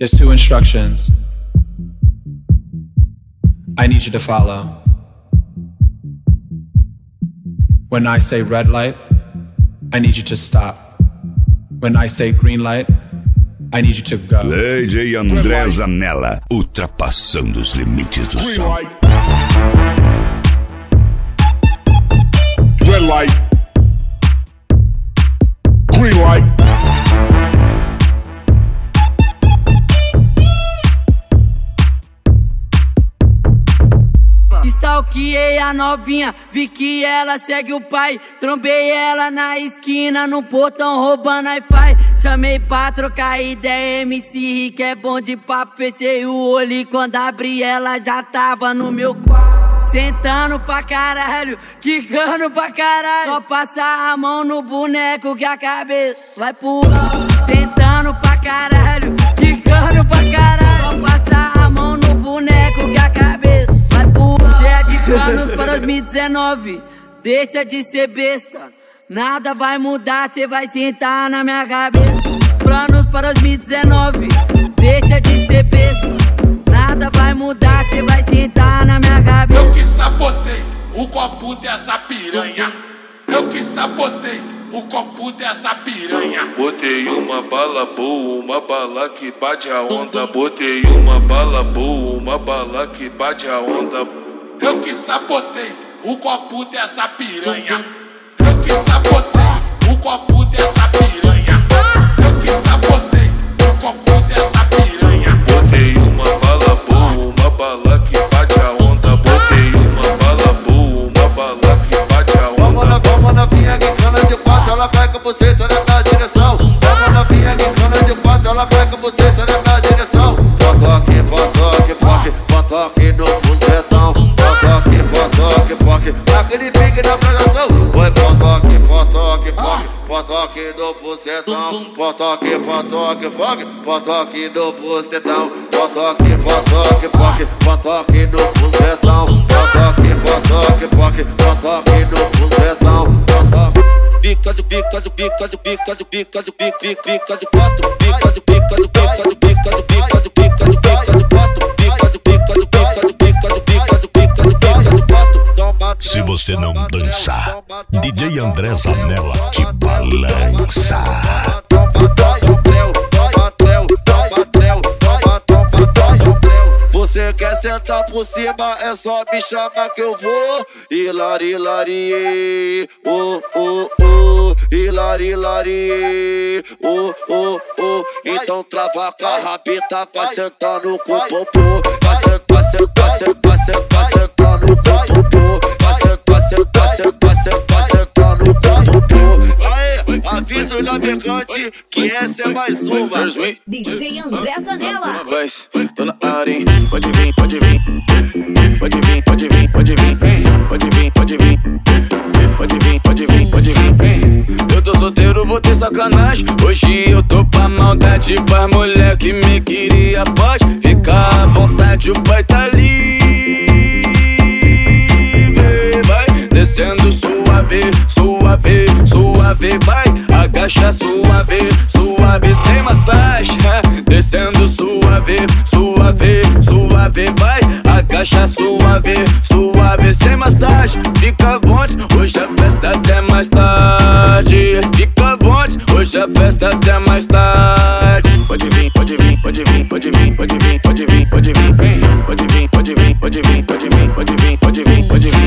There's 2 instructions I need you to follow. When I say red light, I need you to stop. When I say green light, I need you to go. DJ André Zanella, ultrapassando os limites do Green som. light. Red light. Green light. Stalkeei a novinha, vi que ela segue o pai. Trombei ela na esquina, no portão roubando Wi-Fi. Chamei pra trocar ideia, MC Rick é bom de papo. Fechei o olho e quando abri ela já tava no meu quarto. Sentando pra caralho, quicando pra caralho. Só passar a mão no boneco que a cabeça vai pular. Sentando pra caralho, quicando pra caralho. Só passar a mão no boneco que a cabeça vai pular. Cheia de planos para 2019, deixa de ser besta. Nada vai mudar, cê vai sentar na minha cabeça. Planos para 2019, deixa de ser besta. Nada vai mudar, cê vai sentar na minha cabeça. Eu que sabotei o copo dessa piranha. Eu que sabotei o copo dessa piranha. Botei uma bala boa, uma bala que bate a onda. Botei uma bala boa, uma bala que bate a onda. Eu que sabotei o copo dessa piranha. Eu que sabotei o copo dessa piranha. Eu que sabotei o copo dessa piranha. Botei uma bala boa, uma bala que bate a onda. Botei uma bala boa, uma bala que bate a onda. Vamos na vinha que cana de quatro, ela vai com você, tá na minha direção. Vamos na vinha que cana de quatro, ela vai com você, tá na minha direção. Potoque, potoque, poque, potoque no buzetão. Potoque, potoque, poque, aquele pique na apresentação. Oi, potoque, potoque, poque, potoque no buzetão. Potoque, potoque, poque, potoque no buzetão. Potoque, potoque, poque, potoque no buzetão. Potoque, potoque, poque, potoque no buzetão. Pica de pica de pica de pica de pica de pica de pica de quatro. Pica de pica de pica de pica de pica de pica de pica de quatro. Pica de pica de pica de pica de pica de pica de pica de quatro. Se você não dançar, DJ André Zanella te balança. Você quer sentar por cima, é só me chamar que eu vou. Hilari, hilari, oh, oh, oh. Hilari, hilari, oh, oh, oh. Então trava com a rabita, vai sentando com o popô. Vai sentar, sentar, sentar, sentar, sentando com o popô. Vai sentar, sentar, sentar, sentar, sentando com o popô. Aê, avisa o navegante que essa é mais uma. DJ André Zanella. Tô na área, hein? Pode vir, pode vir. Pode vir, pode vir, pode vir. Pode vir, pode vir. Pode vir, pode vir, pode vir. Eu tô solteiro, vou ter sacanagem. Hoje eu tô pra maldade, pra mulher que me queria. Pode ficar à vontade, o pai tá livre. Vai descendo suave, suave, suave. Vai, agacha suave, suave, sem massagem. Descendo suave, suave, suave. Vai, agacha suave, suave, sem massagem. Fica à vontade, hoje a festa até mais tarde. Fica à vontade, hoje a festa até mais tarde. Pode vir, pode vir, pode vir, pode vir, pode vir, pode vir, pode vir. Pode vir, pode vir, pode vir, pode vir, pode vir, pode vir, pode vir.